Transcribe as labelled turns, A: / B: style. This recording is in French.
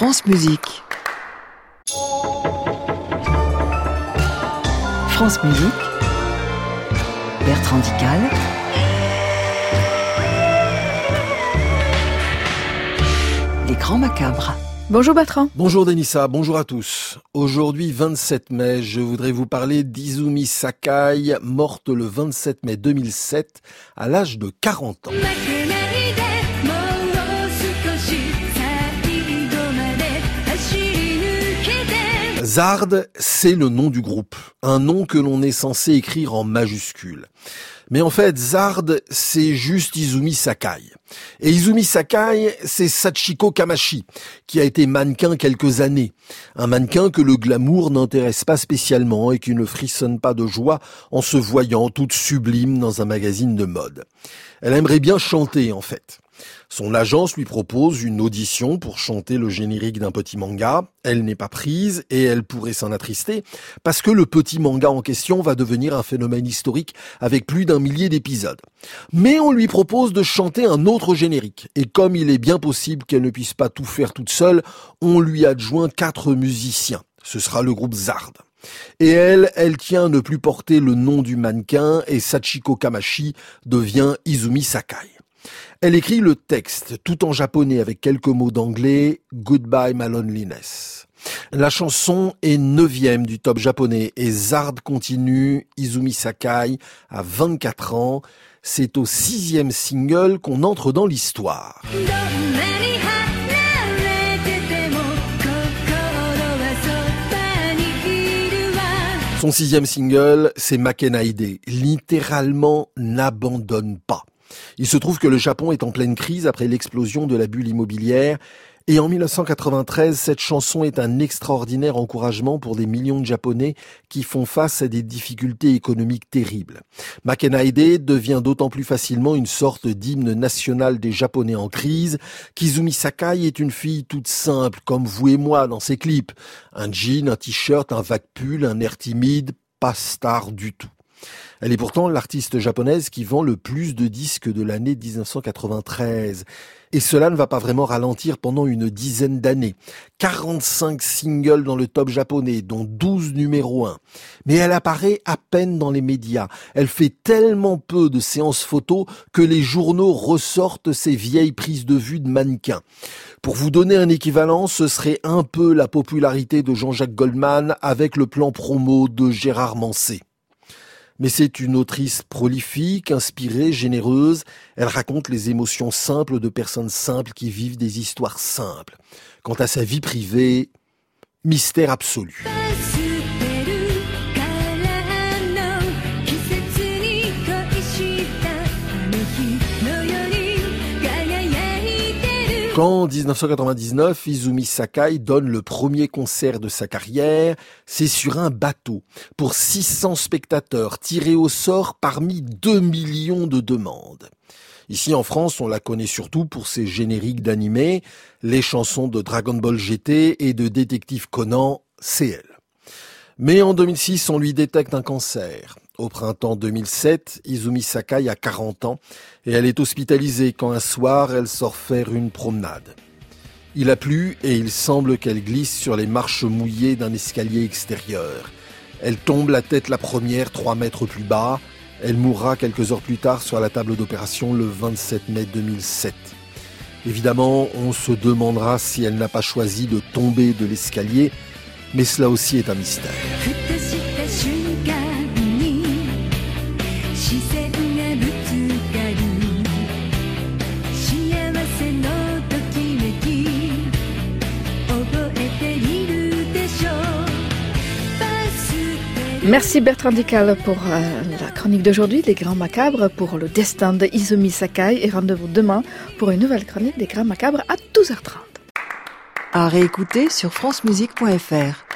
A: France Musique. France Musique. Bertrand Dical. Les Grands Macabres.
B: Bonjour Bertrand.
C: Bonjour Denissa, bonjour à tous. Aujourd'hui 27 mai, je voudrais vous parler d'Izumi Sakai, morte le 27 mai 2007 à l'âge de 40 ans. Zard, c'est le nom du groupe, un nom que l'on est censé écrire en majuscule. Mais en fait, Zard, c'est juste Izumi Sakai. Et Izumi Sakai, c'est Sachiko Kamashi, qui a été mannequin quelques années. Un mannequin que le glamour n'intéresse pas spécialement et qui ne frissonne pas de joie en se voyant toute sublime dans un magazine de mode. Elle aimerait bien chanter, en fait. Son agence lui propose une audition pour chanter le générique d'un petit manga. Elle n'est pas prise et elle pourrait s'en attrister parce que le petit manga en question va devenir un phénomène historique avec plus d'1 millier d'épisodes. Mais on lui propose de chanter un autre générique. Et comme il est bien possible qu'elle ne puisse pas tout faire toute seule, on lui adjoint 4 musiciens. Ce sera le groupe Zard. Et elle tient à ne plus porter le nom du mannequin et Sachiko Kamashi devient Izumi Sakai. Elle écrit le texte, tout en japonais avec quelques mots d'anglais, Goodbye My Loneliness. La chanson est 9e du top japonais et Zard continue, Izumi Sakai a 24 ans. C'est au 6e single qu'on entre dans l'histoire. Son 6e single, c'est Makenaide, littéralement n'abandonne pas. Il se trouve que le Japon est en pleine crise après l'explosion de la bulle immobilière et en 1993, cette chanson est un extraordinaire encouragement pour des millions de Japonais qui font face à des difficultés économiques terribles. Makenaide devient d'autant plus facilement une sorte d'hymne national des Japonais en crise qu'Izumi Sakai est une fille toute simple comme vous et moi dans ses clips. Un jean, un t-shirt, un vague pull, un air timide, pas star du tout. Elle est pourtant l'artiste japonaise qui vend le plus de disques de l'année 1993. Et cela ne va pas vraiment ralentir pendant une dizaine d'années. 45 singles dans le top japonais, dont 12 numéros 1. Mais elle apparaît à peine dans les médias. Elle fait tellement peu de séances photos que les journaux ressortent ses vieilles prises de vue de mannequins. Pour vous donner un équivalent, ce serait un peu la popularité de Jean-Jacques Goldman avec le plan promo de Gérard Manset. Mais c'est une autrice prolifique, inspirée, généreuse. Elle raconte les émotions simples de personnes simples qui vivent des histoires simples. Quant à sa vie privée, mystère absolu. Quand en 1999, Izumi Sakai donne le premier concert de sa carrière, c'est sur un bateau pour 600 spectateurs tirés au sort parmi 2 millions de demandes. Ici en France, on la connaît surtout pour ses génériques d'animés, les chansons de Dragon Ball GT et de Détective Conan, c'est elle. Mais en 2006, on lui détecte un cancer. Au printemps 2007, Izumi Sakai a 40 ans et elle est hospitalisée quand un soir, elle sort faire une promenade. Il a plu et il semble qu'elle glisse sur les marches mouillées d'un escalier extérieur. Elle tombe la tête la première 3 mètres plus bas. Elle mourra quelques heures plus tard sur la table d'opération le 27 mai 2007. Évidemment, on se demandera si elle n'a pas choisi de tomber de l'escalier, mais cela aussi est un mystère.
B: Merci Bertrand Dical pour la chronique d'aujourd'hui, Les Grands Macabres, pour le destin de Izumi Sakai. Et rendez-vous demain pour une nouvelle chronique des Grands Macabres à 12h30.
A: À réécouter sur francemusique.fr.